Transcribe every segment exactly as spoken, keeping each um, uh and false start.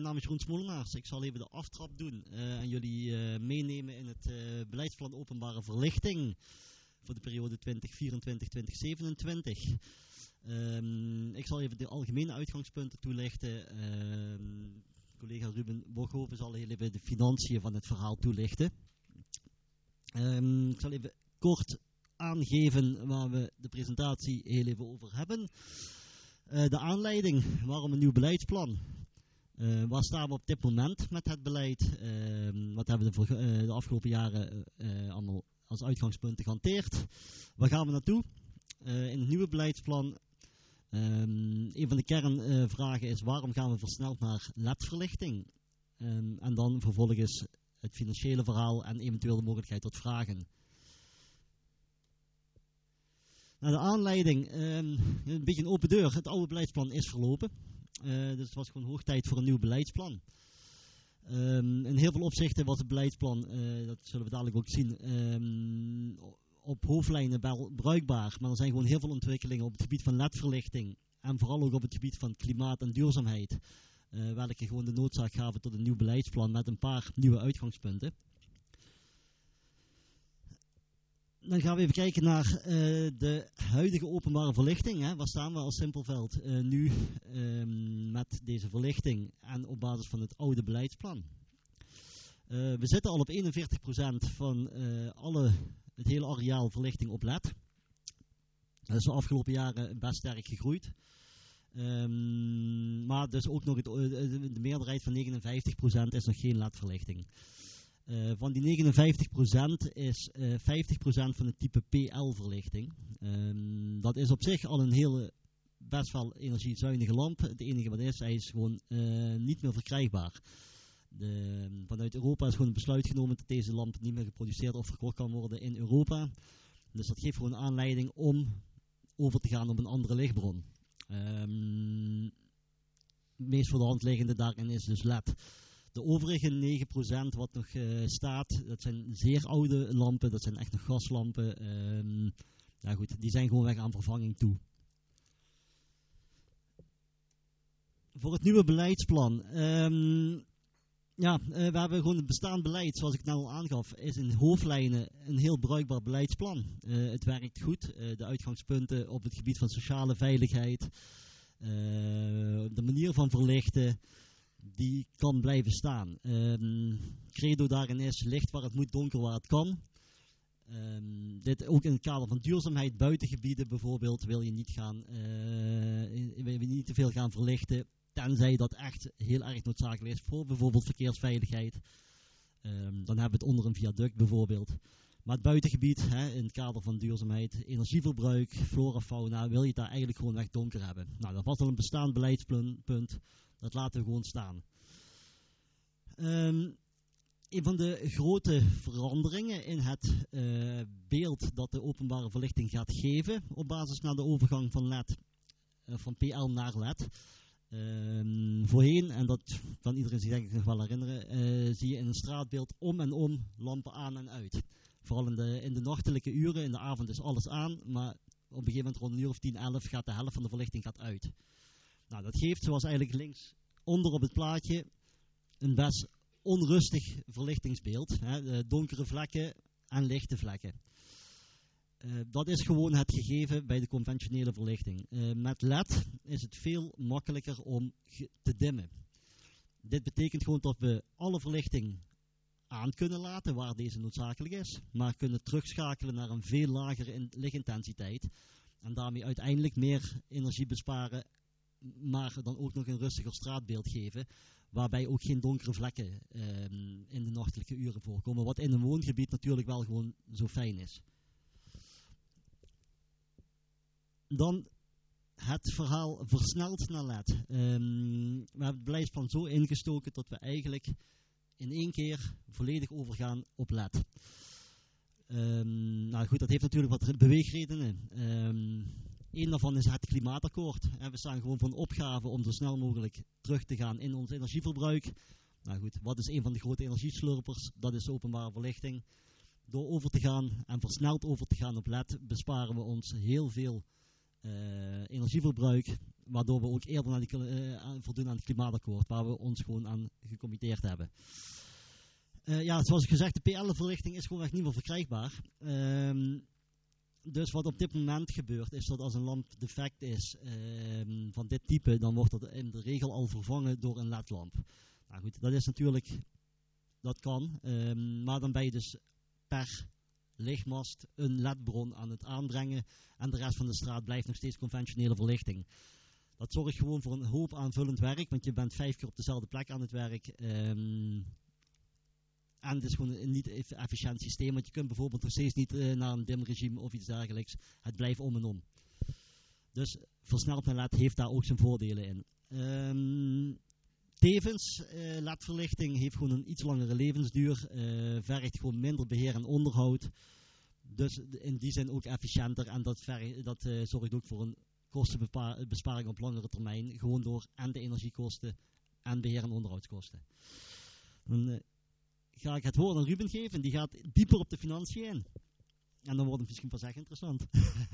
naam is Jeroen Smolenaars. Ik zal even de aftrap doen uh, en jullie uh, meenemen in het uh, beleidsplan openbare verlichting voor de periode twintig vierentwintig tot twintig zevenentwintig. Um, ik zal even de algemene uitgangspunten toelichten. Um, collega Ruben Borghoven zal heel even de financiën van het verhaal toelichten. Um, ik zal even kort aangeven waar we de presentatie heel even over hebben. Uh, de aanleiding, waarom een nieuw beleidsplan? Uh, waar staan we op dit moment met het beleid? Uh, wat hebben we de, uh, de afgelopen jaren uh, allemaal als uitgangspunten gehanteerd? Waar gaan we naartoe? Uh, in het nieuwe beleidsplan, um, een van de kernvragen uh, is waarom gaan we versneld naar L E D-verlichting? Um, en dan vervolgens het financiële verhaal en eventueel de mogelijkheid tot vragen. Nou, de aanleiding, um, een beetje een open deur. Het oude beleidsplan is verlopen. Uh, dus het was gewoon hoog tijd voor een nieuw beleidsplan. Um, in heel veel opzichten was het beleidsplan, uh, dat zullen we dadelijk ook zien, um, op hoofdlijnen wel bruikbaar. Maar er zijn gewoon heel veel ontwikkelingen op het gebied van L E D-verlichting. En vooral ook op het gebied van klimaat en duurzaamheid. Uh, welke gewoon de noodzaak gaven tot een nieuw beleidsplan met een paar nieuwe uitgangspunten. Dan gaan we even kijken naar uh, de huidige openbare verlichting. Hè. Waar staan we als Simpelveld uh, nu um, met deze verlichting en op basis van het oude beleidsplan? Uh, we zitten al op eenenveertig procent van uh, alle, het hele areaal verlichting op L E D. Dat is de afgelopen jaren best sterk gegroeid. Um, maar dus ook nog het, uh, de meerderheid van negenenvijftig procent is nog geen L E D-verlichting. Uh, van die negenenvijftig procent is uh, vijftig procent van het type P L-verlichting. Um, dat is op zich al een hele best wel energiezuinige lamp. Het enige wat is, hij is gewoon uh, niet meer verkrijgbaar. De, vanuit Europa is gewoon een besluit genomen dat deze lamp niet meer geproduceerd of verkocht kan worden in Europa. Dus dat geeft gewoon aanleiding om over te gaan op een andere lichtbron. Um, het meest voor de hand liggende daarin is dus L E D. De overige negen procent wat nog uh, staat, dat zijn zeer oude lampen, dat zijn echt nog gaslampen. Um, ja goed, die zijn gewoon weg aan vervanging toe. Voor het nieuwe beleidsplan. Um, ja, uh, we hebben gewoon het bestaand beleid, zoals ik net al aangaf, is in hoofdlijnen een heel bruikbaar beleidsplan. Uh, het werkt goed. Uh, de uitgangspunten op het gebied van sociale veiligheid, uh, de manier van verlichten, die kan blijven staan. Um, credo daarin is licht waar het moet, donker waar het kan. Um, dit ook in het kader van duurzaamheid, buitengebieden bijvoorbeeld, wil je niet gaan, uh, wil je niet te veel gaan verlichten, tenzij dat echt heel erg noodzakelijk is voor bijvoorbeeld verkeersveiligheid. Um, dan hebben we het onder een viaduct bijvoorbeeld. Maar het buitengebied, hè, in het kader van duurzaamheid, energieverbruik, flora, fauna, wil je het daar eigenlijk gewoon echt donker hebben. Nou, dat was al een bestaand beleidspunt. Dat laten we gewoon staan. Um, een van de grote veranderingen in het uh, beeld dat de openbare verlichting gaat geven, op basis naar de overgang van L E D, uh, van P L naar L E D. Um, voorheen, en dat kan iedereen zich denk ik nog wel herinneren, uh, zie je in een straatbeeld om en om lampen aan en uit. Vooral in de, in de nachtelijke uren, in de avond is alles aan, maar op een gegeven moment rond een uur of tien, elf gaat de helft van de verlichting gaat uit. Nou, dat geeft, zoals eigenlijk links onder op het plaatje, een best onrustig verlichtingsbeeld. Hè, donkere vlekken en lichte vlekken. Uh, dat is gewoon het gegeven bij de conventionele verlichting. Uh, met L E D is het veel makkelijker om te dimmen. Dit betekent gewoon dat we alle verlichting aan kunnen laten waar deze noodzakelijk is, maar kunnen terugschakelen naar een veel lagere lichtintensiteit en daarmee uiteindelijk meer energie besparen, maar dan ook nog een rustiger straatbeeld geven, waarbij ook geen donkere vlekken um, in de nachtelijke uren voorkomen, wat in een woongebied natuurlijk wel gewoon zo fijn is. Dan het verhaal versneld naar L E D. Um, we hebben het beleidsplan zo ingestoken dat we eigenlijk in één keer volledig overgaan op L E D. Um, nou goed, dat heeft natuurlijk wat beweegredenen. Um, Eén daarvan is het klimaatakkoord. En we staan gewoon voor een opgave om zo snel mogelijk terug te gaan in ons energieverbruik. Nou goed, wat is een van de grote energieslurpers? Dat is openbare verlichting. Door over te gaan en versneld over te gaan op L E D besparen we ons heel veel uh, energieverbruik, waardoor we ook eerder naar die, uh, aan, voldoen aan het klimaatakkoord, waar we ons gewoon aan gecommitteerd hebben. Uh, ja, zoals gezegd, de P L-verlichting is gewoon echt niet meer verkrijgbaar. Um, dus wat op dit moment gebeurt, is dat als een lamp defect is um, van dit type, dan wordt dat in de regel al vervangen door een L E D-lamp. Nou goed, dat is natuurlijk, dat kan, um, maar dan ben je dus per lichtmast een L E D-bron aan het aanbrengen en de rest van de straat blijft nog steeds conventionele verlichting. Dat zorgt gewoon voor een hoop aanvullend werk, want je bent vijf keer op dezelfde plek aan het werk. Um, en het is gewoon een niet efficiënt systeem, want je kunt bijvoorbeeld nog steeds niet uh, naar een dimregime of iets dergelijks. Het blijft om en om. Dus versneld naar L E D heeft daar ook zijn voordelen in. Um, tevens, uh, L E D-verlichting heeft gewoon een iets langere levensduur, uh, vergt gewoon minder beheer en onderhoud. Dus in die zin ook efficiënter en dat, vergt, dat uh, zorgt ook voor een kostenbesparing op langere termijn, gewoon door en de energiekosten en beheer- en onderhoudskosten. Dan uh, ga ik het woord aan Ruben geven, die gaat dieper op de financiën in. En dan wordt het misschien pas echt interessant.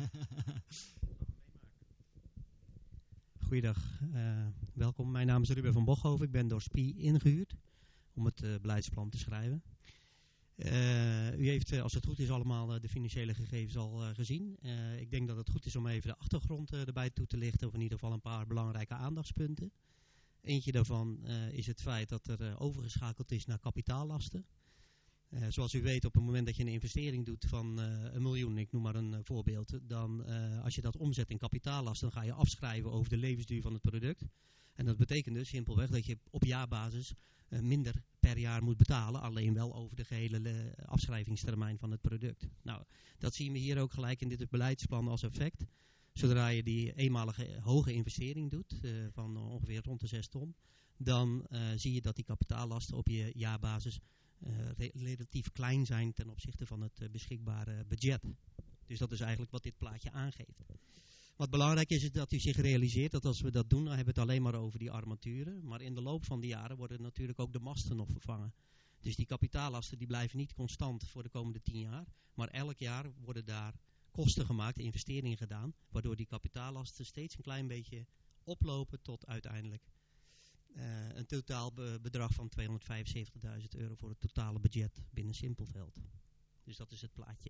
Goeiedag, uh, welkom. Mijn naam is Ruben van Bochhoven. Ik ben door S P I ingehuurd om het uh, beleidsplan te schrijven. Uh, u heeft, uh, als het goed is, allemaal uh, de financiële gegevens al uh, gezien. Uh, ik denk dat het goed is om even de achtergrond uh, erbij toe te lichten, of in ieder geval een paar belangrijke aandachtspunten. Eentje daarvan uh, is het feit dat er uh, overgeschakeld is naar kapitaallasten. Uh, zoals u weet, op het moment dat je een investering doet van uh, een miljoen, ik noem maar een uh, voorbeeld, dan uh, als je dat omzet in kapitaallasten, dan ga je afschrijven over de levensduur van het product. En dat betekent dus simpelweg dat je op jaarbasis uh, minder per jaar moet betalen, alleen wel over de gehele uh, afschrijvingstermijn van het product. Nou, dat zien we hier ook gelijk in dit beleidsplan als effect. Zodra je die eenmalige hoge investering doet, uh, van uh, ongeveer rond de zes ton, dan uh, zie je dat die kapitaallasten op je jaarbasis uh, re- relatief klein zijn ten opzichte van het uh, beschikbare budget. Dus dat is eigenlijk wat dit plaatje aangeeft. Wat belangrijk is, is dat u zich realiseert dat als we dat doen, dan hebben we het alleen maar over die armaturen. Maar in de loop van de jaren worden natuurlijk ook de masten nog vervangen. Dus die kapitaallasten die blijven niet constant voor de komende tien jaar. Maar elk jaar worden daar kosten gemaakt, investeringen gedaan. Waardoor die kapitaallasten steeds een klein beetje oplopen tot uiteindelijk uh, een totaal be- bedrag van tweehonderdvijfenzeventigduizend euro voor het totale budget binnen Simpelveld. Dus dat is het plaatje.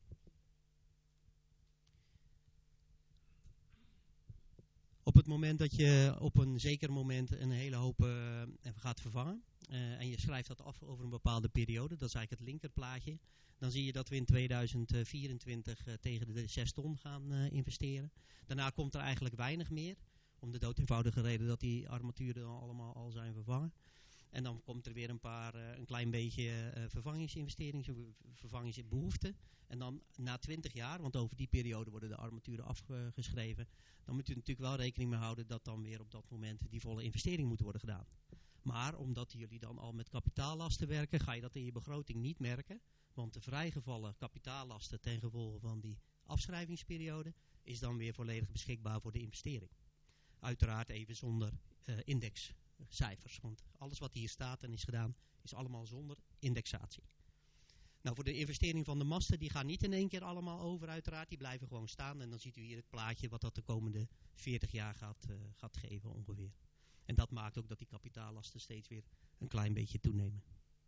Op het moment dat je op een zeker moment een hele hoop uh, gaat vervangen uh, en je schrijft dat af over een bepaalde periode, dat is eigenlijk het linkerplaatje, dan zie je dat we in tweeduizend vierentwintig uh, tegen de zes ton gaan uh, investeren. Daarna komt er eigenlijk weinig meer, om de dood eenvoudige reden dat die armaturen dan allemaal al zijn vervangen. En dan komt er weer een paar, uh, een klein beetje uh, vervangingsinvesteringen, vervangingsbehoeften. En dan na twintig jaar, want over die periode worden de armaturen afgeschreven, dan moet u natuurlijk wel rekening mee houden dat dan weer op dat moment die volle investering moet worden gedaan. Maar omdat jullie dan al met kapitaallasten werken, ga je dat in je begroting niet merken. Want de vrijgevallen kapitaallasten ten gevolge van die afschrijvingsperiode is dan weer volledig beschikbaar voor de investering. Uiteraard even zonder uh, indexcijfers, want alles wat hier staat en is gedaan is allemaal zonder indexatie. Nou, voor de investering van de masten, die gaan niet in één keer allemaal over uiteraard, die blijven gewoon staan. En dan ziet u hier het plaatje wat dat de komende veertig jaar gaat, uh, gaat geven ongeveer. En dat maakt ook dat die kapitaallasten steeds weer een klein beetje toenemen.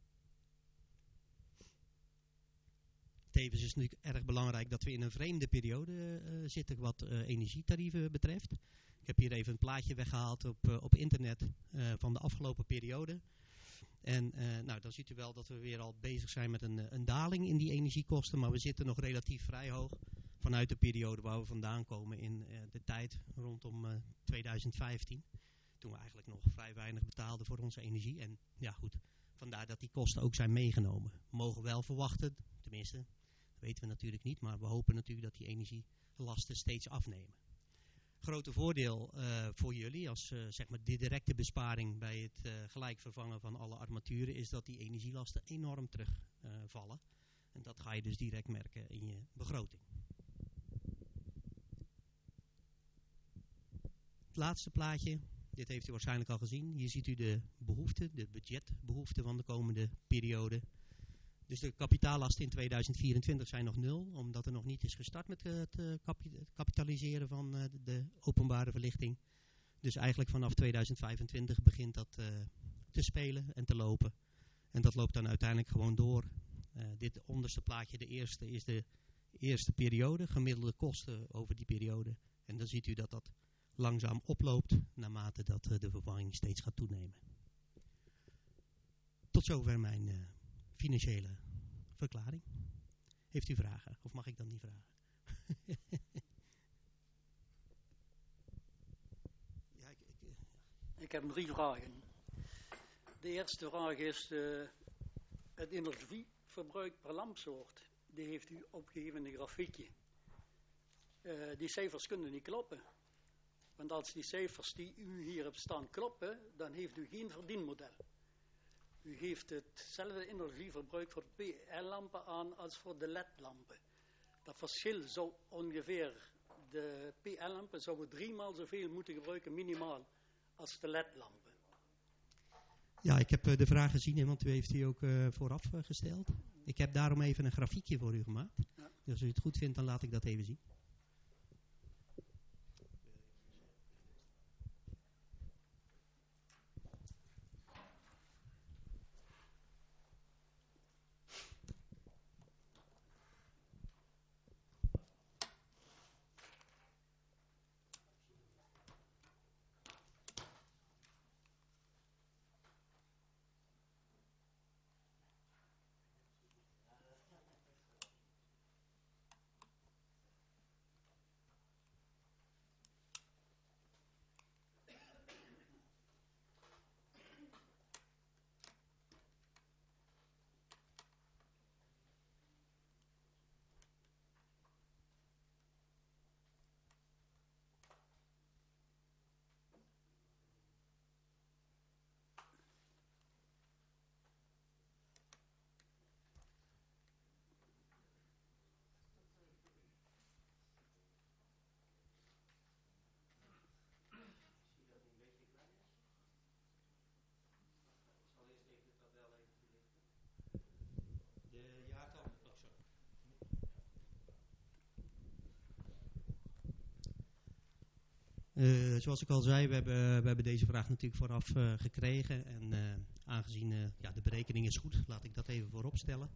Tevens is het natuurlijk erg belangrijk dat we in een vreemde periode uh, zitten wat uh, energietarieven betreft. Ik heb hier even een plaatje weggehaald op, uh, op internet uh, van de afgelopen periode. En uh, nou, dan ziet u wel dat we weer al bezig zijn met een, een daling in die energiekosten. Maar we zitten nog relatief vrij hoog vanuit de periode waar we vandaan komen in uh, de tijd rondom uh, tweeduizend vijftien. Toen we eigenlijk nog vrij weinig betaalden voor onze energie. En ja goed, vandaar dat die kosten ook zijn meegenomen. We mogen wel verwachten, tenminste, dat weten we natuurlijk niet. Maar we hopen natuurlijk dat die energielasten steeds afnemen. Grote voordeel uh, voor jullie als uh, zeg maar de directe besparing bij het uh, gelijk vervangen van alle armaturen is dat die energielasten enorm terugvallen. Uh, en dat ga je dus direct merken in je begroting. Het laatste plaatje, dit heeft u waarschijnlijk al gezien. Hier ziet u de behoeften, de budgetbehoeften van de komende periode. Dus de kapitaallasten in tweeduizend vierentwintig zijn nog nul, omdat er nog niet is gestart met uh, het uh, kapi- kapitaliseren van uh, de, de openbare verlichting. Dus eigenlijk vanaf tweeduizend vijfentwintig begint dat uh, te spelen en te lopen. En dat loopt dan uiteindelijk gewoon door. Uh, dit onderste plaatje, de eerste, is de eerste periode, gemiddelde kosten over die periode. En dan ziet u dat dat langzaam oploopt, naarmate dat uh, de vervanging steeds gaat toenemen. Tot zover mijn uh, financiële verklaring. Heeft u vragen? Of mag ik dan niet vragen? ja, ik, ik, ja. ik heb drie vragen. De eerste vraag is uh, het energieverbruik per lampsoort. Die heeft u opgegeven in een grafiekje. Uh, die cijfers kunnen niet kloppen. Want als die cijfers die u hier hebt staan kloppen, dan heeft u geen verdienmodel. U geeft hetzelfde energieverbruik voor de P L-lampen aan als voor de L E D-lampen. Dat verschil zou ongeveer, de P L-lampen zouden driemaal zoveel moeten gebruiken minimaal als de L E D-lampen. Ja, ik heb uh, de vraag gezien, want u heeft die ook uh, vooraf uh, gesteld. Ik heb daarom even een grafiekje voor u gemaakt. Ja. Dus als u het goed vindt, dan laat ik dat even zien. Uh, zoals ik al zei, we hebben, we hebben deze vraag natuurlijk vooraf uh, gekregen. En uh, aangezien uh, ja, de berekening is goed, laat ik dat even voorop stellen.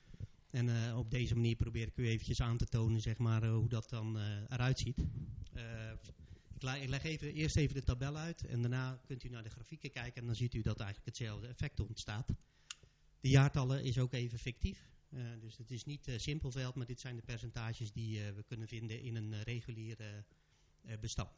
En uh, op deze manier probeer ik u eventjes aan te tonen, zeg maar, uh, hoe dat dan uh, eruit ziet. Uh, ik, la- ik leg even, eerst even de tabel uit en daarna kunt u naar de grafieken kijken en dan ziet u dat eigenlijk hetzelfde effect ontstaat. De jaartallen is ook even fictief. Uh, dus het is niet uh, simpelveld, maar dit zijn de percentages die uh, we kunnen vinden in een uh, regulier uh, uh, bestand.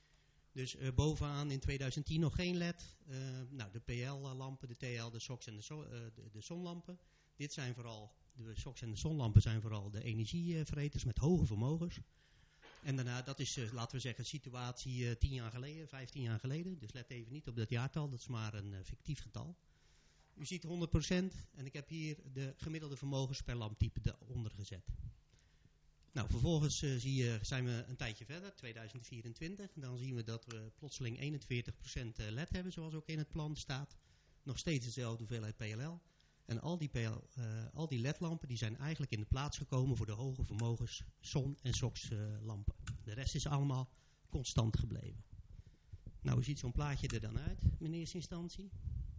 Dus uh, bovenaan in tweeduizend tien nog geen L E D. Uh, nou, de P L-lampen, de T L, de S O X en de, so- uh, de, de zonlampen. Dit zijn vooral, de S O X en de zonlampen zijn vooral de energievreters met hoge vermogens. En daarna, dat is, uh, laten we zeggen, situatie uh, tien jaar geleden, vijftien jaar geleden. Dus let even niet op dat jaartal, dat is maar een uh, fictief getal. U ziet honderd procent en ik heb hier de gemiddelde vermogens per lamptype eronder gezet. Nou, vervolgens uh, zie je, zijn we een tijdje verder, tweeduizend vierentwintig. Dan zien we dat we plotseling eenentwintig procent L E D hebben, zoals ook in het plan staat. Nog steeds dezelfde hoeveelheid P L L. En al die, P L, uh, al die L E D-lampen die zijn eigenlijk in de plaats gekomen voor de hoge vermogens zon- en S O X-lampen. Uh, de rest is allemaal constant gebleven. Nou, hoe ziet zo'n plaatje er dan uit in eerste instantie?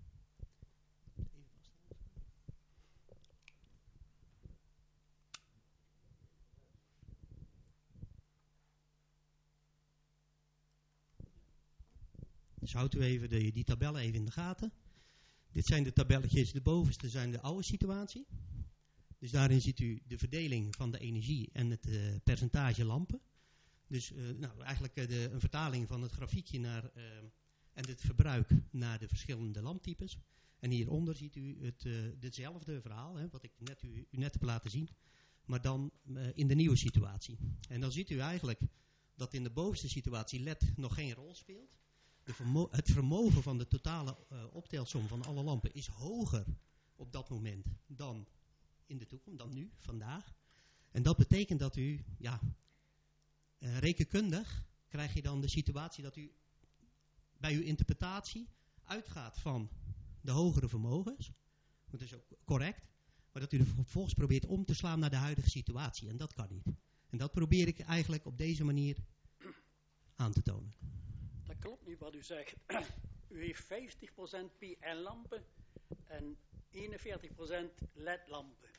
Dus houdt u even de, die tabellen even in de gaten. Dit zijn de tabelletjes, de bovenste zijn de oude situatie. Dus daarin ziet u de verdeling van de energie en het uh, percentage lampen. Dus uh, nou, eigenlijk uh, de, een vertaling van het grafiekje naar, uh, en het verbruik naar de verschillende lamptypes. En hieronder ziet u het, uh, hetzelfde verhaal, hè, wat ik net u, u net heb laten zien. Maar dan uh, in de nieuwe situatie. En dan ziet u eigenlijk dat in de bovenste situatie L E D nog geen rol speelt. De vermo- het vermogen van de totale uh, optelsom van alle lampen is hoger op dat moment dan in de toekomst, dan nu, vandaag. En dat betekent dat u, ja, uh, rekenkundig krijg je dan de situatie dat u bij uw interpretatie uitgaat van de hogere vermogens. Dat is ook correct. maar dat u er vervolgens probeert om te slaan naar de huidige situatie. En dat kan niet. En dat probeer ik eigenlijk op deze manier aan te tonen. Dat klopt niet wat u zegt. U heeft vijftig procent P L-lampen en eenenveertig procent L E D-lampen.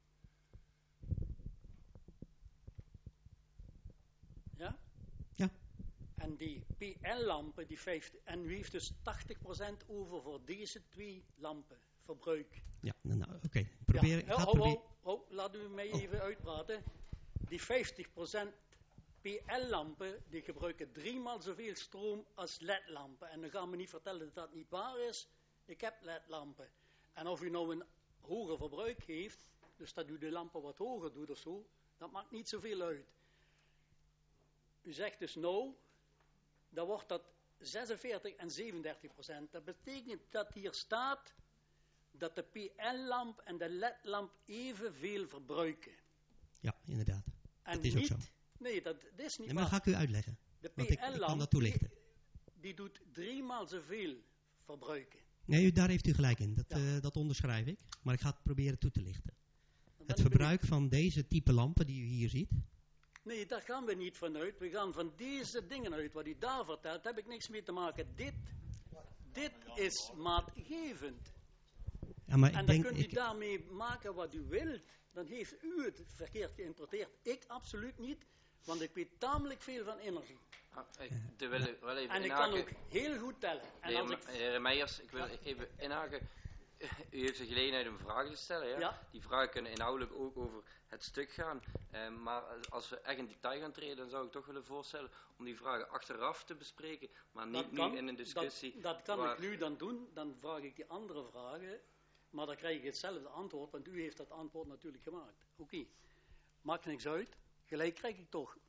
Ja? Ja. En die P L-lampen, die vijftig, en u heeft dus tachtig procent over voor deze twee lampen verbruik. Ja, nou, nou oké. Okay. Probeer, Ja, ik ga ho, probeer... ho, ho, laat u mij Oh. even uitpraten. Die vijftig procent P L-lampen, die gebruiken driemaal zoveel stroom als L E D-lampen. En dan gaan we niet vertellen dat dat niet waar is. Ik heb L E D-lampen. En of u nou een hoger verbruik heeft, dus dat u de lampen wat hoger doet of zo, dat maakt niet zoveel uit. U zegt dus nou, dan wordt dat zesenveertig en zevenendertig procent. Dat betekent dat hier staat dat de P L-lamp en de L E D-lamp evenveel verbruiken. Ja, inderdaad. En dat is ook niet, zo. Nee, dat, dat is niet Nee, maar waar. dan ga ik u uitleggen. De Want ik, ik kan dat P L-lamp, die, toelichten. die doet driemaal zoveel verbruiken. Nee, u, daar heeft u gelijk in. Dat, Ja. eh, dat onderschrijf ik. Maar ik ga het proberen toe te lichten. Dan ben Het ik verbruik van deze type lampen die u hier ziet. benieuwd. Nee, daar gaan we niet vanuit. We gaan van deze dingen uit. Wat u daar vertelt, daar heb ik niks mee te maken. Dit, dit is maatgevend. Ja, maar En ik dan denk, kunt u ik, daarmee maken wat u wilt. Dan heeft u het verkeerd geïnterpreteerd. Ik absoluut niet, want ik weet tamelijk veel van energie. Ah, ik wil wel even En ik kan inhaken. ook heel goed tellen. En Heer, als ik, heer Meijers, ik wil even inhaken. U heeft de gelegenheid om vragen te stellen. Ja? Ja. Die vragen kunnen inhoudelijk ook over het stuk gaan. Eh, maar als we echt in detail gaan treden, dan zou ik toch willen voorstellen om die vragen achteraf te bespreken. Maar niet dat kan, nu in een discussie. Dat, dat kan waar- ik nu dan doen. Dan vraag ik die andere vragen. Maar dan krijg ik hetzelfde antwoord, want u heeft dat antwoord natuurlijk gemaakt. Oké, maakt niks uit. Gelijk krijg ik toch.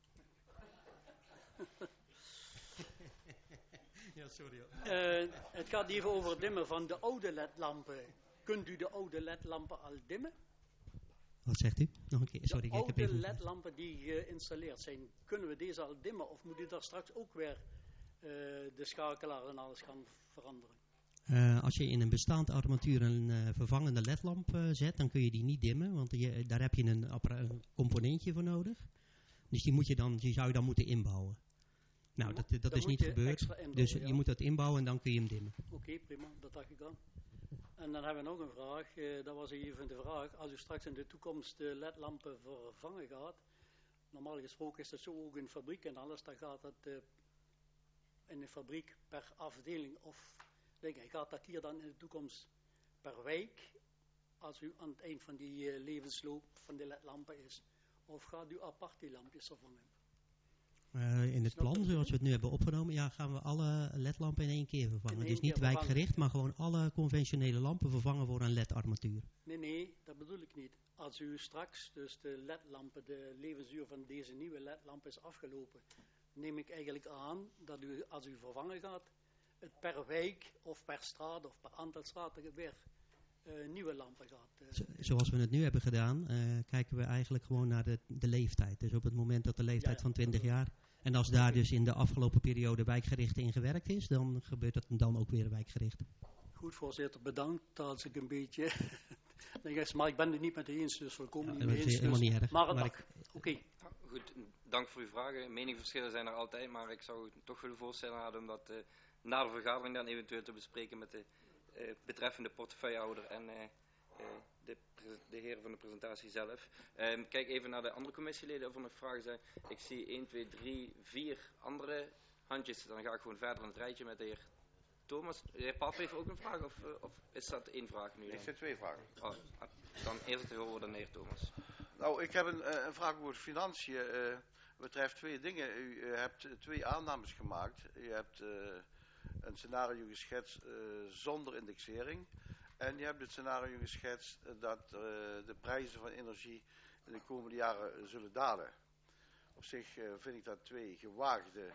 ja, sorry. Eh, het gaat even over het dimmen van de oude L E D-lampen. Kunt u de oude L E D-lampen al dimmen? Wat zegt u? Nog een keer. Sorry, De ik heb oude even... L E D-lampen die geïnstalleerd zijn, kunnen we deze al dimmen? Of moet u daar straks ook weer uh, de schakelaar en alles gaan veranderen? Uh, als je in een bestaand armatuur een uh, vervangende L E D-lamp uh, zet, dan kun je die niet dimmen, want je, daar heb je een, een componentje voor nodig. Dus die, moet je dan, die zou je dan moeten inbouwen. Nou, dat, dat dan is niet gebeurd. Inbouwen, dus ja. je moet dat inbouwen en dan kun je hem dimmen. Oké, okay, prima, dat dacht ik aan. En dan hebben we nog een vraag, uh, dat was even de vraag, als u straks in de toekomst de L E D-lampen vervangen gaat, normaal gesproken is dat zo ook in fabriek en alles, dan gaat dat uh, in de fabriek per afdeling of dingen. Gaat dat hier dan in de toekomst per wijk, als u aan het eind van die uh, levensloop van de L E D-lampen is, of gaat u apart die lampjes vervangen? Uh, in het plan, zoals we het nu hebben opgenomen, ja, gaan we alle L E D-lampen in één keer vervangen. Dus niet wijkgericht, maar gewoon alle conventionele lampen vervangen voor een L E D-armatuur. Nee, nee, dat bedoel ik niet. Als u straks dus de L E D-lampen, de levensduur van deze nieuwe L E D-lamp is afgelopen, neem ik eigenlijk aan dat u, als u vervangen gaat, het per wijk of per straat of per aantal straten weer uh, nieuwe lampen gaat. Uh, Zo, zoals we het nu hebben gedaan, uh, kijken we eigenlijk gewoon naar de, de leeftijd. Dus op het moment dat de leeftijd ja, van twintig jaar... En als daar dus in de afgelopen periode wijkgericht in gewerkt is, dan gebeurt dat dan ook weer wijkgericht. Goed, voorzitter, bedankt. Als ik een beetje... maar ik ben het niet met u eens, dus we komen Ja, niet mee eens. Dat is helemaal dus niet erg. Maar, maar ik... Oké. Okay. Goed, dank voor uw vragen. Meningsverschillen zijn er altijd, maar ik zou het toch willen voorstellen hadden om dat uh, na de vergadering dan eventueel te bespreken met de uh, betreffende portefeuillehouder en uh, uh, de, de heren van de presentatie zelf. Um, kijk even naar de andere commissieleden of er nog vragen zijn. Ik zie één, twee, drie, vier andere handjes. Dan ga ik gewoon verder in het rijtje met de heer Thomas. De heer Pap heeft ook een vraag of, uh, of is dat één vraag nu? Ik heb twee vragen. Oh, dan eerst het horen dan de heer Thomas. Nou, ik heb een, uh, een vraag over financiën. Uh, betreft twee dingen. U uh, hebt twee aannames gemaakt. U hebt uh, een scenario geschetst uh, zonder indexering. En je hebt het scenario geschetst uh, dat uh, de prijzen van energie in de komende jaren uh, zullen dalen. Op zich uh, vind ik dat twee gewaagde,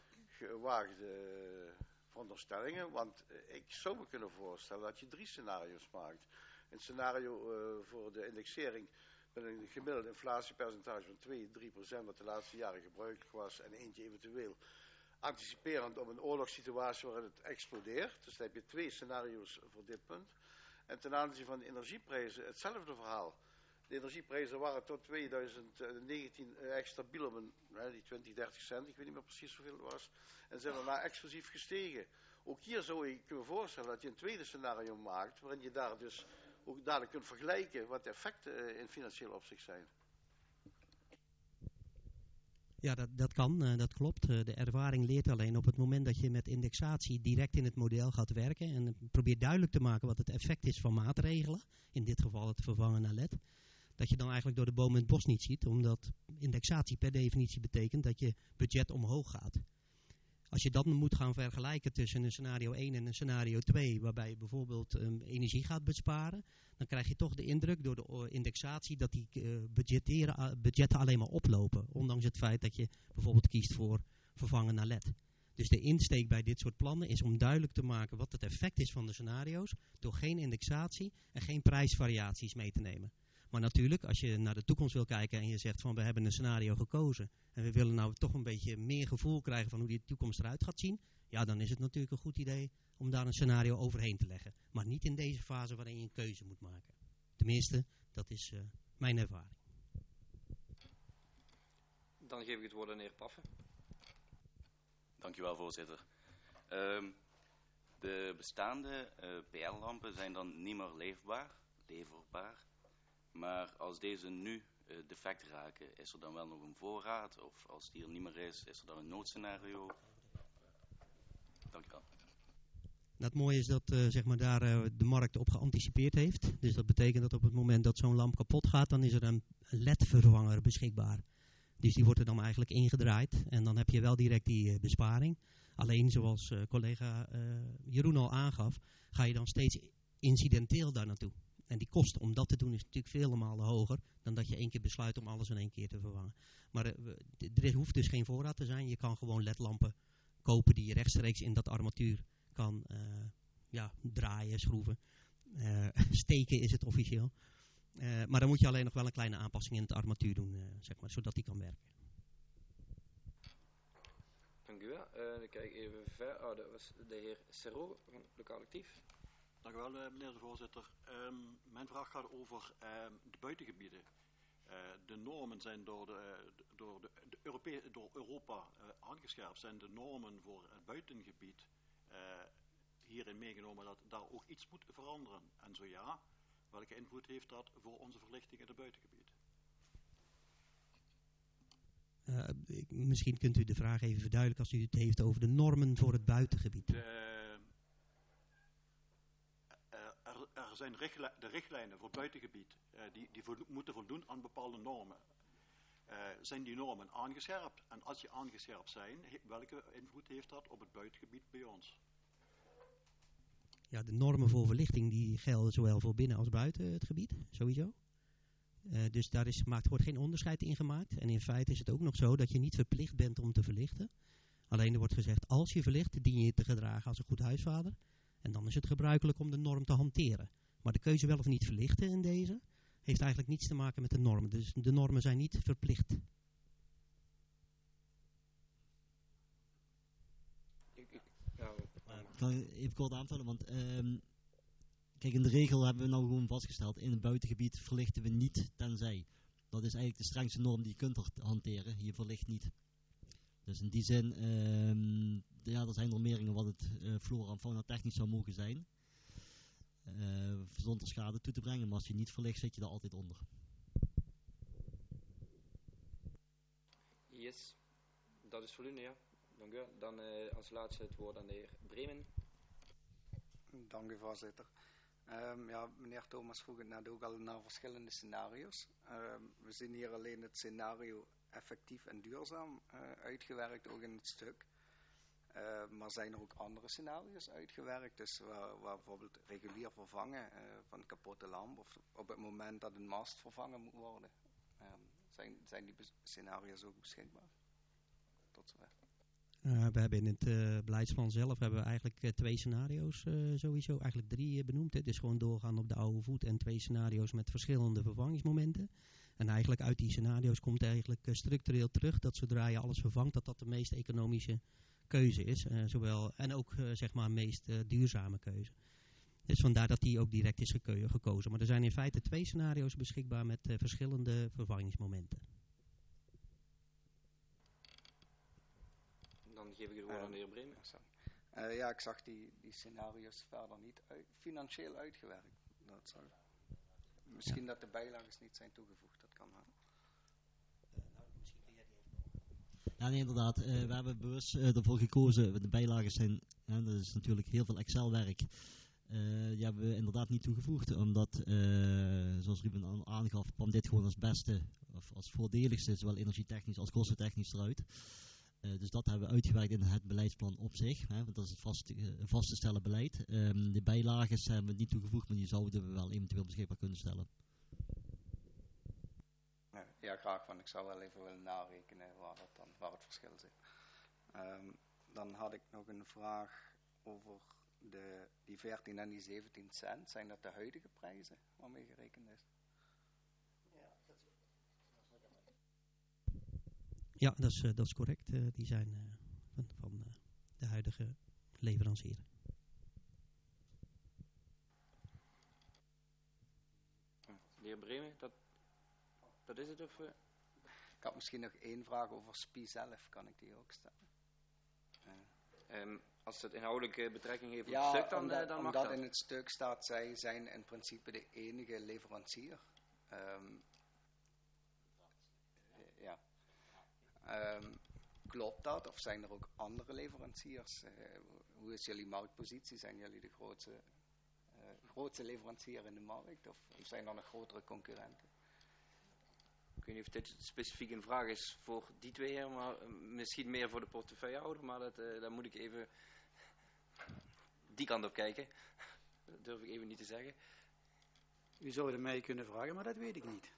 gewaagde veronderstellingen. Want uh, ik zou me kunnen voorstellen dat je drie scenario's maakt. Een scenario uh, voor de indexering met een gemiddeld inflatiepercentage van twee tot drie procent, wat de laatste jaren gebruikelijk was, en eentje eventueel anticiperend op een oorlogssituatie waarin het explodeert. Dus dan heb je twee scenario's voor dit punt. En ten aanzien van de energieprijzen hetzelfde verhaal. De energieprijzen waren tot twintig negentien echt stabiel op een, hè, die twintig, dertig cent, ik weet niet meer precies hoeveel het was. En zijn daarna explosief gestegen. Ook hier zou je kunnen voorstellen dat je een tweede scenario maakt, waarin je daar dus ook dadelijk kunt vergelijken wat de effecten in financieel opzicht zijn. Ja, dat, dat kan, uh, dat klopt. Uh, de ervaring leert alleen op het moment dat je met indexatie direct in het model gaat werken en probeert duidelijk te maken wat het effect is van maatregelen, in dit geval het vervangen naar L E D, dat je dan eigenlijk door de boom in het bos niet ziet, omdat indexatie per definitie betekent dat je budget omhoog gaat. Als je dan moet gaan vergelijken tussen een scenario één en een scenario twee, waarbij je bijvoorbeeld um, energie gaat besparen, dan krijg je toch de indruk door de indexatie dat die uh, budgetteren, uh, budgetten alleen maar oplopen. Ondanks het feit dat je bijvoorbeeld kiest voor vervangen naar L E D. Dus de insteek bij dit soort plannen is om duidelijk te maken wat het effect is van de scenario's, door geen indexatie en geen prijsvariaties mee te nemen. Maar natuurlijk, als je naar de toekomst wil kijken en je zegt van we hebben een scenario gekozen en we willen nou toch een beetje meer gevoel krijgen van hoe die toekomst eruit gaat zien, ja, dan is het natuurlijk een goed idee om daar een scenario overheen te leggen. Maar niet in deze fase waarin je een keuze moet maken. Tenminste, dat is uh, mijn ervaring. Dan geef ik het woord aan de heer Paffen. Dankjewel, voorzitter. Um, de bestaande uh, P L-lampen zijn dan niet meer leefbaar, leverbaar. Maar als deze nu uh, defect raken, is er dan wel nog een voorraad? Of als die er niet meer is, is er dan een noodscenario? Dank u wel. Het mooie is dat uh, zeg maar daar uh, de markt op geanticipeerd heeft. Dus dat betekent dat op het moment dat zo'n lamp kapot gaat, dan is er een L E D-vervanger beschikbaar. Dus die wordt er dan eigenlijk ingedraaid. En dan heb je wel direct die uh, besparing. Alleen, zoals uh, collega uh, Jeroen al aangaf, ga je dan steeds incidenteel daar naartoe. En die kosten om dat te doen is natuurlijk vele malen hoger dan dat je één keer besluit om alles in één keer te vervangen. Maar uh, er hoeft dus geen voorraad te zijn. Je kan gewoon L E D-lampen kopen die je rechtstreeks in dat armatuur kan uh, ja, draaien, schroeven. Uh, steken is het officieel. Uh, maar dan moet je alleen nog wel een kleine aanpassing in het armatuur doen, uh, zeg maar, zodat die kan werken. Dank u wel. Uh, dan kijk ik even ver. Oh, dat was de heer Serro van Lokaal Actief. Dank u wel, uh, meneer de voorzitter. Um, mijn vraag gaat over um, de buitengebieden. Uh, de normen zijn door, de, uh, door, de, de Europe door Europa uh, aangescherpt. Zijn de normen voor het buitengebied uh, hierin meegenomen dat daar ook iets moet veranderen? En zo ja, welke invloed heeft dat voor onze verlichting in het buitengebied? Uh, ik, misschien kunt u de vraag even verduidelijken als u het heeft over de normen voor het buitengebied. De, uh, er, er zijn richtlijn, de richtlijnen voor het buitengebied uh, die, die vo moeten voldoen aan bepaalde normen. Uh, zijn die normen aangescherpt? En als die aangescherpt zijn, welke invloed heeft dat op het buitengebied bij ons? Ja, de normen voor verlichting die gelden zowel voor binnen als buiten het gebied, sowieso. Uh, dus daar is gemaakt, wordt geen onderscheid in gemaakt. En in feite is het ook nog zo dat je niet verplicht bent om te verlichten. Alleen er wordt gezegd, als je verlicht, dien je je te gedragen als een goed huisvader. En dan is het gebruikelijk om de norm te hanteren. Maar de keuze wel of niet verlichten in deze heeft eigenlijk niets te maken met de normen. Dus de normen zijn niet verplicht. Ik, ik, ja, Ik kan even kort aanvullen, want um, kijk, in de regel hebben we nou gewoon vastgesteld, in het buitengebied verlichten we niet tenzij. Dat is eigenlijk de strengste norm die je kunt hanteren, je verlicht niet. Dus in die zin, um, ja, er zijn normeringen wat het uh, flora en fauna technisch zou mogen zijn. Uh, zonder schade toe te brengen, maar als je niet verlicht zit je daar altijd onder. Yes, dat is voldoende, ja. Dank u wel. Dan uh, als laatste het woord aan de heer Bremen. Dank u, voorzitter. Um, ja, meneer Thomas vroeg het net ook al naar verschillende scenario's. Um, we zien hier alleen het scenario effectief en duurzaam uh, uitgewerkt, ook in het stuk. Uh, maar zijn er ook andere scenario's uitgewerkt, dus waar, waar bijvoorbeeld regulier vervangen uh, van een kapotte lamp of op het moment dat een mast vervangen moet worden. Um, zijn, zijn die scenario's ook beschikbaar? Tot zover. Uh, we hebben in het uh, beleidsplan zelf hebben we eigenlijk uh, twee scenario's uh, sowieso, eigenlijk drie uh, benoemd. Hè. Dus gewoon doorgaan op de oude voet en twee scenario's met verschillende vervangingsmomenten. En eigenlijk uit die scenario's komt eigenlijk uh, structureel terug dat zodra je alles vervangt, dat dat de meest economische keuze is. Uh, zowel, en ook uh, zeg maar meest uh, duurzame keuze. Dus dus vandaar dat die ook direct is geko- gekozen. Maar er zijn in feite twee scenario's beschikbaar met uh, verschillende vervangingsmomenten. Dan geef ik het woord aan de heer Bremen. Uh, ja, ik zag die, die scenario's verder niet uit, financieel uitgewerkt. Dat zou, misschien ja. dat de bijlagen niet zijn toegevoegd, dat kan wel. Ja, nee, inderdaad. Uh, we hebben bewust uh, ervoor gekozen. De bijlagen zijn, hè, dat is natuurlijk heel veel Excel-werk. Uh, die hebben we inderdaad niet toegevoegd, omdat, uh, zoals Ruben al aangaf, kwam dit gewoon als beste, of als voordeligste, zowel energietechnisch als kostentechnisch eruit. Uh, dus dat hebben we uitgewerkt in het beleidsplan op zich, hè, want dat is het vast, uh, vast te stellen beleid. Um, de bijlagen hebben we niet toegevoegd, maar die zouden we wel eventueel beschikbaar kunnen stellen. Ja, graag, want ik zou wel even willen narekenen waar het, dan, waar het verschil zit. Um, dan had ik nog een vraag over de, die veertien en die zeventien cent. Zijn dat de huidige prijzen waarmee gerekend is? Ja, dat is, uh, dat is correct. Uh, die zijn uh, van, van uh, de huidige leverancier. De heer Bremen, dat, dat is het? Of, uh? Ik had misschien nog één vraag over S P I zelf. Kan ik die ook stellen? Uh. Um, als het inhoudelijke betrekking heeft op ja, het stuk, dan, omdat, uh, dan mag omdat dat. in het stuk staat, zij zijn in principe de enige leverancier. Um, ja. Um, klopt dat? Of zijn er ook andere leveranciers? Uh, hoe is jullie marktpositie? Zijn jullie de grootste, uh, grootste leverancier in de markt? Of, of zijn er nog grotere concurrenten? Ik weet niet of dit specifiek een vraag is voor die twee heren, maar uh, misschien meer voor de portefeuillehouder, maar dat, uh, daar moet ik even die kant op kijken. Dat durf ik even niet te zeggen. U zou het mij kunnen vragen, maar dat weet ik niet.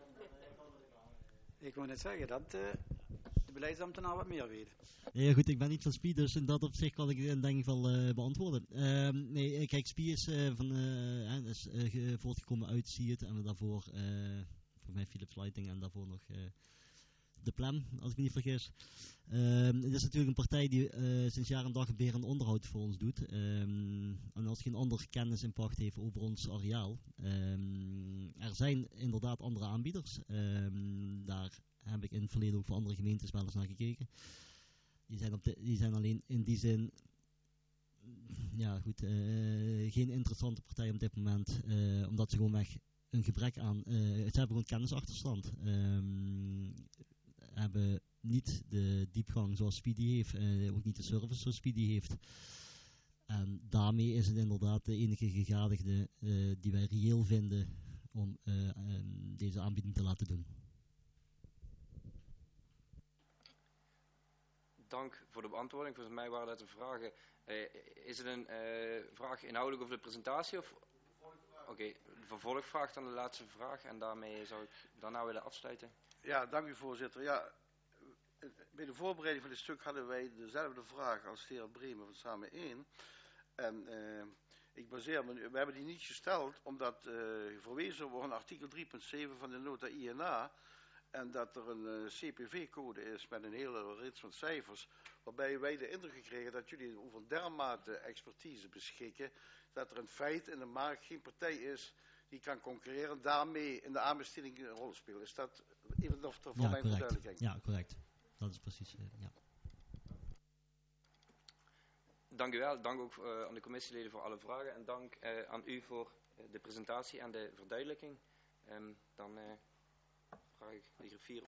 Ik wou net zeggen dat uh, de beleidsambtenaar wat meer weet. Ja goed, ik ben niet van S P I, dus in dat opzicht kan ik het denk ik wel uh, beantwoorden. Uh, nee, kijk, S P I is, uh, van, uh, is uh, voortgekomen uit S I E T en we daarvoor, uh, voor mij Philips Lighting en daarvoor nog uh, de Plem, als ik me niet vergis. Um, het is natuurlijk een partij die uh, sinds jaar en dag een beheer en onderhoud voor ons doet. Um, en als geen ander kennis in pacht heeft over ons areaal. Um, er zijn inderdaad andere aanbieders. Um, daar heb ik in het verleden ook voor andere gemeentes wel eens naar gekeken. Die zijn, op de, die zijn alleen in die zin ja, goed, uh, geen interessante partij op dit moment. Uh, omdat ze gewoon weg een gebrek aan... Uh, ze hebben gewoon kennisachterstand. Um, hebben niet de diepgang zoals Speedy heeft, uh, ook niet de service zoals Speedy heeft. En daarmee is het inderdaad de enige gegadigde uh, die wij reëel vinden om uh, um, deze aanbieding te laten doen. Dank voor de beantwoording. Volgens mij waren dat de vragen. Uh, is het een uh, vraag inhoudelijk over de presentatie? Of... Oké, okay, de vervolgvraag dan de laatste vraag en daarmee zou ik daarna willen afsluiten. Ja, dank u voorzitter. Ja, bij de voorbereiding van dit stuk hadden wij dezelfde vraag als de heer Bremen van Samen één. En uh, ik baseer me, we hebben die niet gesteld omdat uh, verwezen wordt naar artikel drie punt zeven van de nota I N A. En dat er een uh, C P V-code is met een hele rits van cijfers. Waarbij wij de indruk gekregen dat jullie over dermate expertise beschikken. Dat er in feite in de markt geen partij is die kan concurreren. Daarmee in de aanbesteding een rol spelen. Is dat even nog voor ja, mijn verduidelijking? Ja, correct. Dat is precies, uh, ja. Dank u wel. Dank ook uh, aan de commissieleden voor alle vragen. En dank uh, aan u voor uh, de presentatie en de verduidelijking. Um, dan uh, vraag ik de griffier